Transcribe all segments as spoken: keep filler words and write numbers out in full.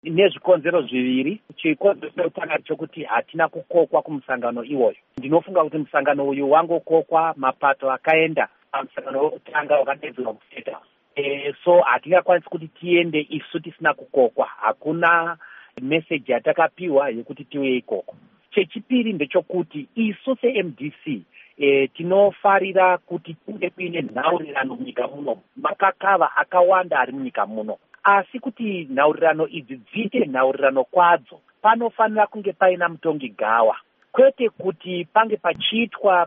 nezvikonzero zviviri. Chikonzero chekutanga chokuti hatina kukokwa kumusangano iwoyo. Ndinofunga kuti musangano uyu wangokokwa mapato akaenda pamusangano wekutanga wakadaidzirwa kuState House. E, so hatingakwanisi kuti tiende isu tisina kukokwa. Hakuna message yatakapiwa yekuti tiwe ikoko. Chechipiri ndechokuti isu se-M D C e, tinofarira kuti kunge kuine nhaurirano munyika muno. Makakava akawanda ari munyika muno. Asi kuti nhaurirano idzi dziite nhaurirano kwadzo, panofanira kunge paina mutongi gawa. Kwete kuti pange pachiitwa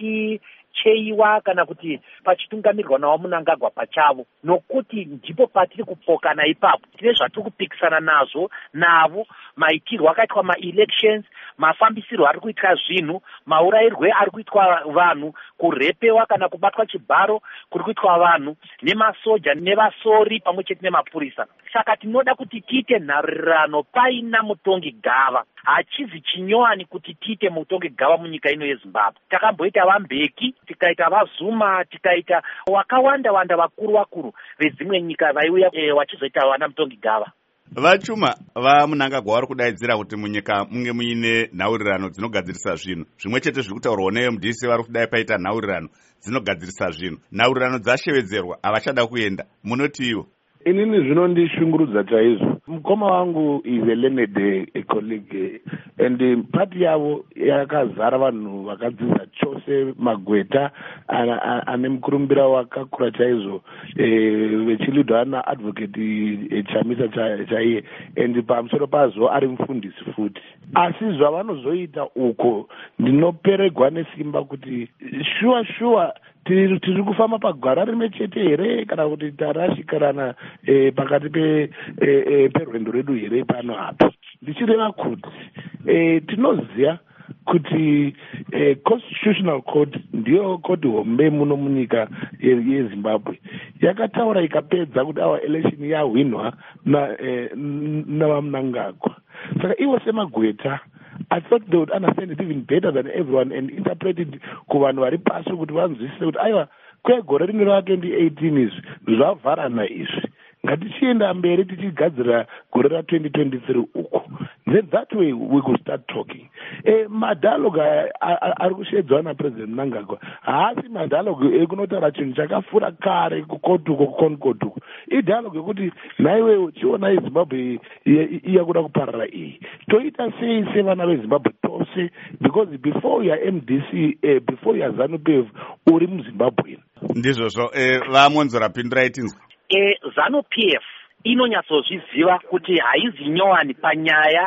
pachicheiwa kana kuti pachitungamirirwa nawo Mnangagwa pachavo, nokuti ndipo patiri kupokana ipapo. Tine zvatiri kupikisana nazvo navo, maitirwo akaitwa ma-elections, mafambisirwo ari kuitwa zvinhu, maurayirwe ari kuitwa vanhu, kurepewa kana kubatwa chibharo kuri kuitwa vanhu nemasoja nevasori pamwe chete nemapurisa. Saka tinoda kuti tiite nhaurirano paina mutongi gava. Hachizi chinyowani kuti tiite mutongi gava munyika ino yeZimbabwe. Takamboita vaMbeki, tikaita vaZuma, tikaita wakawanda wanda vakuru vakuru vezimwe nyika vaiuya e, vachizoita vana mutongi gava. Vachuma vaMnangagwa vari kudaidzira kuti munyika munge muine nhaurirano dzinogadzirisa zvinhu. Zvimwe chete zviri kutaurwa ne-M D C vari kudai paita nhaurirano dzinogadzirisa zvinhu. Nhaurirano dzashevedzerwa, havachada kuenda. Munoti iwo? Inini zvinondishungurudza chaizvo. Mukoma wangu is a learned a colleague and party yavo yakazara vanhu vakadzidza chose, magweta ane mukurumbira wakakura chaizvo vechilidwa naadvocate Chamisa chaiye and pamusoro pazvo ari mufundisi futi. Asi zvavanozoita uko ndinoperegwa nesimba kuti shuwa shuwa tiri tiri kufamba pagwara rimwe chete here kana kuti tarashikarana e, pakati pe e, e, perwendo redu here pano apa. Ndichireva kuti e, tinoziva kuti e, constitutional court ndiyo koti hombe muno munyika yeZimbabwe yakataura ikapedza kuti our election yawinwa na e, navaMnangagwa. Saka ivo semagweta I thought they would understand it even better than everyone and interpret it kuvanhu vari pasi kuti vanzwisise kuti aiwa kwegore rimwe ra twenty eighteen izvi zvavharana izvi, ngatichienda mberi tichigadzira gore ra twenty twenty-three uko. Then that way we could start talking. Eh, madalogue ari kushedzwa naPresident Mnangagwa haasi madalogue ekunotaura chinhu chakafura kare kukotuko kukonkotuko. Idalogue yekuti naiwe chiona iZimbabwe iyakuda kuparara iyi toita sei sevana veZimbabwe tose, because before ya M D C eh, before ya ZANU-P F uri muZimbabwe. Ndizvozvo eh, vamonzora pindurai tinzwa. E, ZANU-P F inonyatsozviziva kuti haizi nyowani panyaya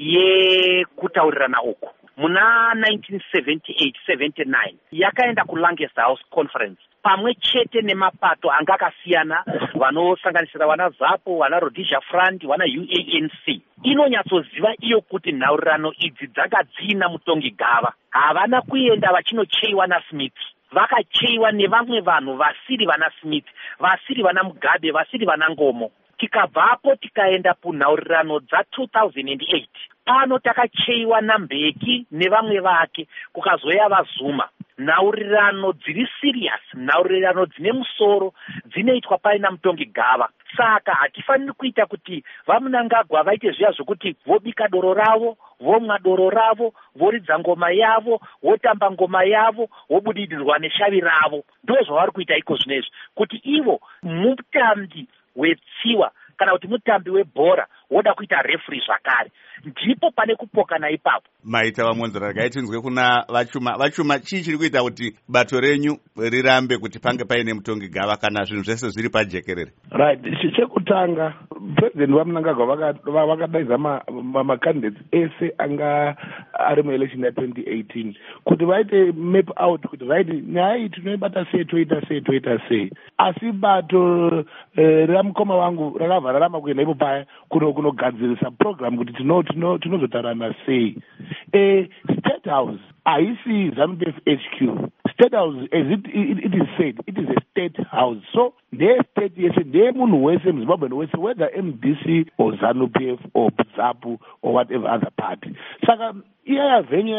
yekutaurirana uku. Muna nineteen seventy-eight seventy-nine yakaenda kuLancaster House Conference pamwe chete nemapato anga akasiyana vanosanganisira vana ZAPU, vana Rhodesia Front, vana U A N C. Inonyatsoziva iyo kuti nhaurirano idzi dzakadzina mutongi gava. Havana kuenda vachinocheiwa naSmith. Vakacheiwa nevamwe vanhu vasiri vana Smith, vasiri vana Mugabe, vasiri vana Ngomo. Tikabvapo tikaenda kunhaurirano dza two thousand eight. Pano takacheiwa naMbeki nevamwe vake, kukazoya vaZuma. Nhaurirano dziri serious, nhaurirano dzine musoro, dzinoitwa paina mutongi gava. Saka hatifaniri kuita kuti vaMnangagwa vaite zviya zvokuti vobika doro ravo, vomwa doro ravo, voridza ngoma yavo, votamba ngoma yavo, vobudirirwa neshavi ravo. Ndo zvavari kuita iko zvinezvi, kuti ivo mutambi wetsiwa kana kuti mutambi webhora woda kuita referee zvakare, ndipo pane kupokana ipapo. Maita vamonzera rakaitinzwe kuna Vachuma. Vachuma, chii chiri kuita kuti bato renyu rirambe kuti pange paine mutongi gava kana zvinhu zvese zviri pajekerere? Right, chekutanga President vaMnangagwa vakadaidza macandidates ese anga ari muelection ya twenty eighteen kuti vaite map out kuti right nyaya tinoibata sei toita sei toita sei. Asi bato ramukoma wangu rakavhara rama kuenda ipo paya kunogadzirisa program kuti tinozotarana sei. Eh, State House haisi ZANU-P F H Q. State House, as it, it, it is said, it is a state house. So their state yes, their munhu wese muZimbabwe wese, whether M D C or ZANU-P F or ZAPU or whatever other party. Saka iyaya venye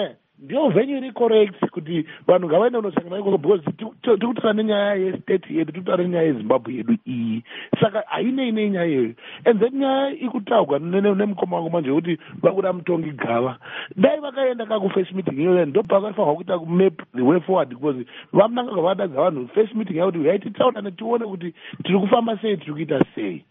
ndio venue iri correct kuti vanhu ngavaende kunosangana ikoko because tikutaura nenyaya yestate yedu tikutaura nenyaya yezimbabwe yedu iyi saka hainei nei nyaya iyoyo and then nyaya ikutaurwa nemukoma wangu manje kuti vabuda mutongi gava dai vakaenda kakufirst meeting iyoyo ndobva vakafanirwa kuita kumap the way forward because vamunanga vavadadza vanhu first meeting yakuti uyai titaurane tione kuti tiri kufamba sei tiri kuita sei